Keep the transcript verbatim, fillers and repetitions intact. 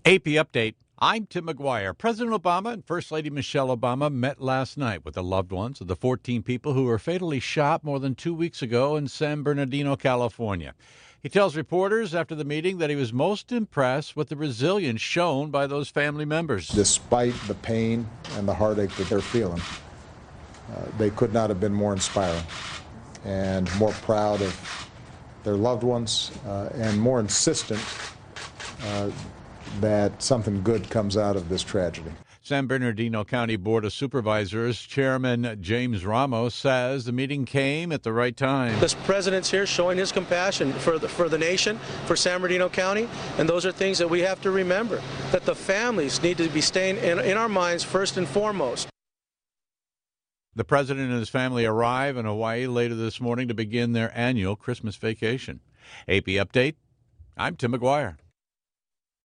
A P Update. I'm Tim McGuire. President Obama and First Lady Michelle Obama met last night with the loved ones of the fourteen people who were fatally shot more than two weeks ago in San Bernardino, California. He tells reporters after the meeting that he was most impressed with the resilience shown by those family members. Despite the pain and the heartache that they're feeling, uh, they could not have been more inspiring and more proud of their loved ones uh, and more insistent uh, that something good comes out of this tragedy. San Bernardino County Board of Supervisors Chairman James Ramos says the meeting came at the right time. This president's here showing his compassion for the, for the nation, for San Bernardino County, and those are things that we have to remember, that the families need to be staying in, in our minds first and foremost. The president and his family arrive in Hawaii later this morning to begin their annual Christmas vacation. A P Update, I'm Tim McGuire.